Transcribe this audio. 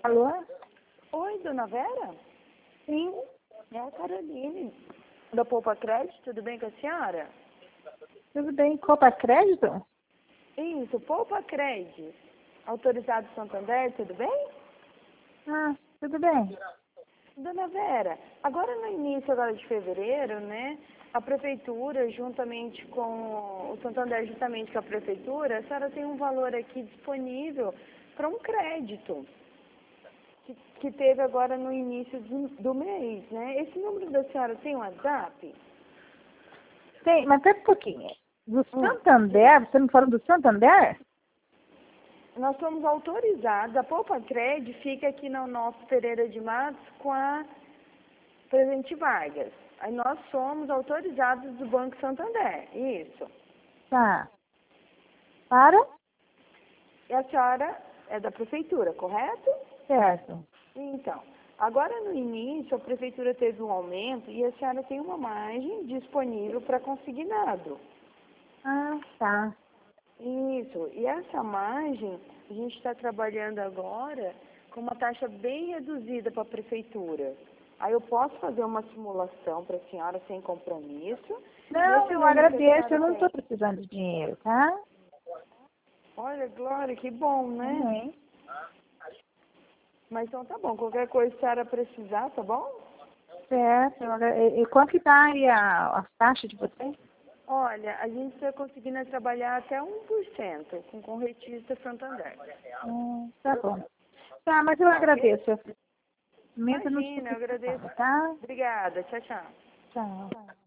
Alô? Oi, dona Vera? Sim. É a Caroline, da Poupa Crédito, tudo bem com a senhora? Tudo bem? Copa Crédito? Isso, Poupa Crédito. Autorizado Santander, tudo bem? Ah, tudo bem. Dona Vera, agora no início agora de fevereiro, né, a prefeitura, juntamente com o Santander, juntamente com a prefeitura, a senhora tem um valor aqui disponível para um crédito que teve agora no início do mês, né? Esse número da senhora tem um WhatsApp? Tem, mas pera um pouquinho. Do Santander? Você me falou do Santander? Nós somos autorizados, a Poupa Cred fica aqui no nosso Pereira de Matos com a Presidente Vargas. Aí nós somos autorizados do Banco Santander, isso. Tá. Para? E a senhora é da prefeitura, correto? Certo. Então, agora no início a prefeitura teve um aumento e a senhora tem uma margem disponível para consignado. Ah, tá. Isso, e essa margem, a gente está trabalhando agora com uma taxa bem reduzida para a prefeitura. Aí eu posso fazer uma simulação para a senhora sem compromisso. Não, eu agradeço. Eu não estou precisando de dinheiro, tá? Olha, Glória, que bom, né? Uhum. Mas então tá bom, qualquer coisa que a senhora precisar, tá bom? Certo. E quanto que tá aí a taxa de vocês? Olha, a gente está conseguindo trabalhar até 1% com corretista Santander. Tá bom. Tá, mas eu agradeço. Mesmo não Imagina, eu estou agradeço. precisando, tá? Obrigada, tchau, tchau. Tchau.